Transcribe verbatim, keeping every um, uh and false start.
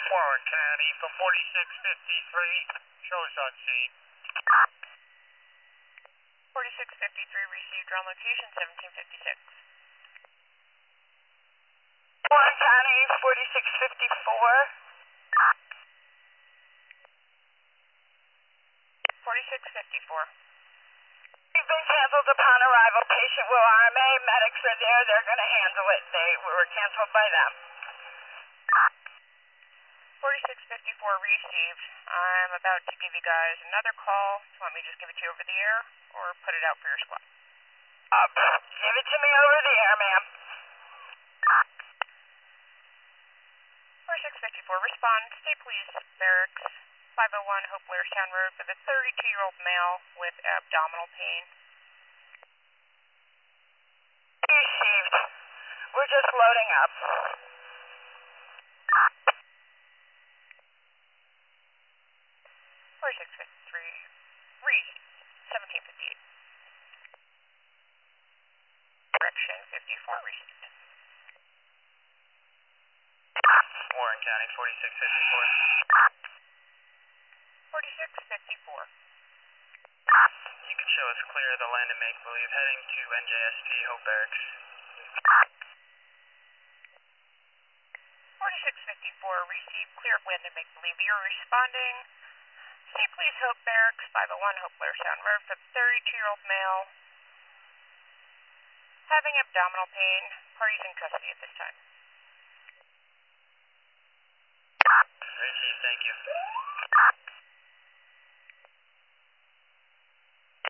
Warren County from forty-six fifty-three, shows on scene. forty-six fifty-three received on location seventeen fifty-six. Warren County, forty-six fifty-four. forty-six fifty-four. We've been canceled upon arrival. Patient will R M A. Medics are there. They're going to handle it. They were canceled by them. forty-six fifty-four received. I'm about to give you guys another call. Do you want me to just give it to you over the air or put it out for your squad? Uh, give it to me over the air, ma'am. forty-six fifty-four, respond. State Police Barracks, five oh one Hope Blairstown Road for the thirty-two-year-old male with abdominal pain. Received. We're just loading up. forty-six fifty-three, received. seventeen fifty-eight. Direction fifty-four, received. Warren County, forty-six fifty-four. forty-six fifty-four. You can show us clear of the land and make believe, heading to N J S P Hope Barracks. forty-six fifty-four, received, clear of land and make believe. You're responding. State Police Hope Barracks, five oh one Hope Blairstown Road for the thirty-two-year-old male having abdominal pain. Parties in custody at this time. Received, thank you.